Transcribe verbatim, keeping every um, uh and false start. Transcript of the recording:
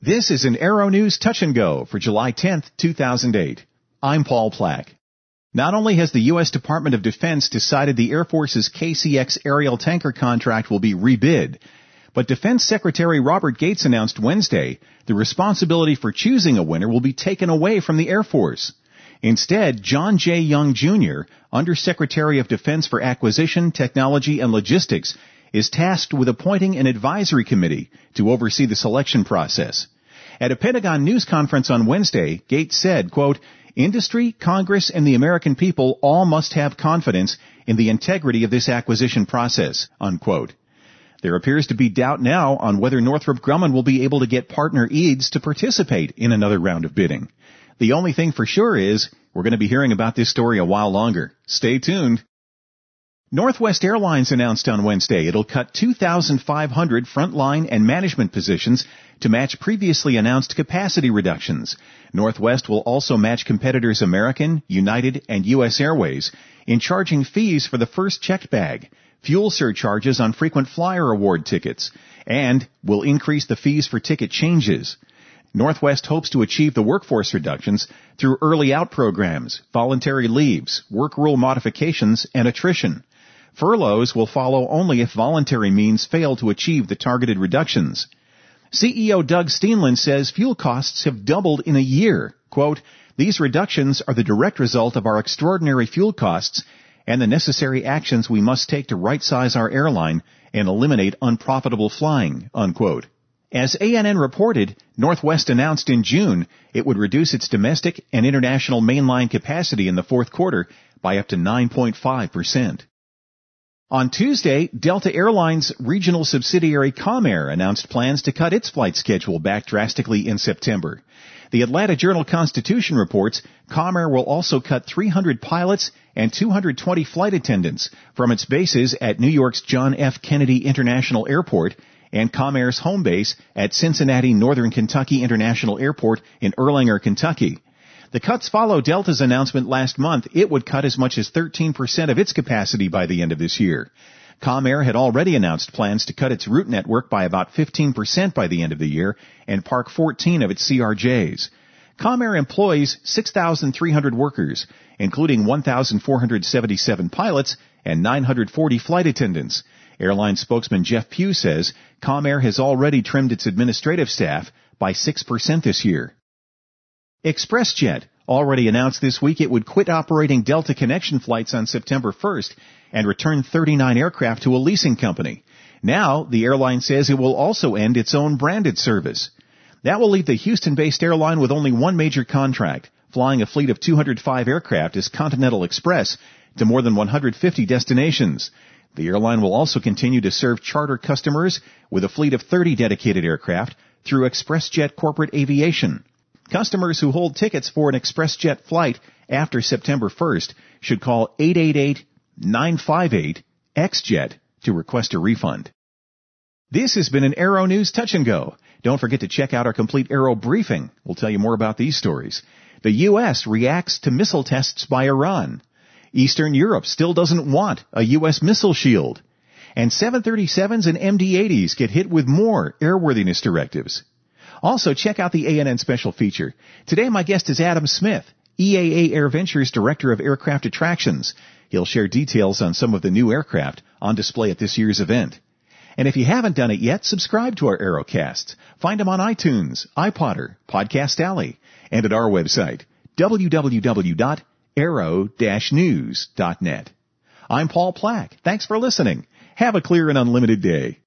This is an Aero News Touch and Go for July tenth, two thousand eight. I'm Paul Plack. Not only has the U S Department of Defense decided the Air Force's K C X aerial tanker contract will be rebid, but Defense Secretary Robert Gates announced Wednesday the responsibility for choosing a winner will be taken away from the Air Force. Instead, John J. Young, Junior, Undersecretary of Defense for Acquisition, Technology, and Logistics, is tasked with appointing an advisory committee to oversee the selection process. At a Pentagon news conference on Wednesday, Gates said, quote, "Industry, Congress, and the American people all must have confidence in the integrity of this acquisition process," unquote. There appears to be doubt now on whether Northrop Grumman will be able to get partner Eads to participate in another round of bidding. The only thing for sure is we're going to be hearing about this story a while longer. Stay tuned. Northwest Airlines announced on Wednesday it'll cut two thousand five hundred frontline and management positions to match previously announced capacity reductions. Northwest will also match competitors American, United, and U S Airways in charging fees for the first checked bag, fuel surcharges on frequent flyer award tickets, and will increase the fees for ticket changes. Northwest hopes to achieve the workforce reductions through early out programs, voluntary leaves, work rule modifications, and attrition. Furloughs will follow only if voluntary means fail to achieve the targeted reductions. C E O Doug Steenland says fuel costs have doubled in a year. Quote, "These reductions are the direct result of our extraordinary fuel costs and the necessary actions we must take to right-size our airline and eliminate unprofitable flying," unquote. As A N N reported, Northwest announced in June it would reduce its domestic and international mainline capacity in the fourth quarter by up to nine point five percent. On Tuesday, Delta Airlines regional subsidiary Comair announced plans to cut its flight schedule back drastically in September. The Atlanta Journal-Constitution reports Comair will also cut three hundred pilots and two hundred twenty flight attendants from its bases at New York's John F. Kennedy International Airport and Comair's home base at Cincinnati Northern Kentucky International Airport in Erlanger, Kentucky. The cuts follow Delta's announcement last month it would cut as much as thirteen percent of its capacity by the end of this year. Comair had already announced plans to cut its route network by about fifteen percent by the end of the year and park fourteen of its C R Js. Comair employs six thousand three hundred workers, including one thousand four hundred seventy-seven pilots and nine hundred forty flight attendants. Airline spokesman Jeff Pugh says Comair has already trimmed its administrative staff by six percent this year. ExpressJet already announced this week it would quit operating Delta Connection flights on September first and return thirty-nine aircraft to a leasing company. Now, the airline says it will also end its own branded service. That will leave the Houston-based airline with only one major contract, flying a fleet of two hundred five aircraft as Continental Express to more than one hundred fifty destinations. The airline will also continue to serve charter customers with a fleet of thirty dedicated aircraft through ExpressJet Corporate Aviation. Customers who hold tickets for an ExpressJet flight after September first should call eight eight eight, nine five eight, X Jet to request a refund. This has been an Aero News Touch and Go. Don't forget to check out our complete Aero briefing. We'll tell you more about these stories. The U S reacts to missile tests by Iran. Eastern Europe still doesn't want a U S missile shield. And seven thirty-sevens and M D eighties get hit with more airworthiness directives. Also, check out the A N N special feature. Today, my guest is Adam Smith, E A A Air Ventures Director of Aircraft Attractions. He'll share details on some of the new aircraft on display at this year's event. And if you haven't done it yet, subscribe to our Aerocasts. Find them on iTunes, iPodder, Podcast Alley, and at our website, w w w dot aero dash news dot net. I'm Paul Plack. Thanks for listening. Have a clear and unlimited day.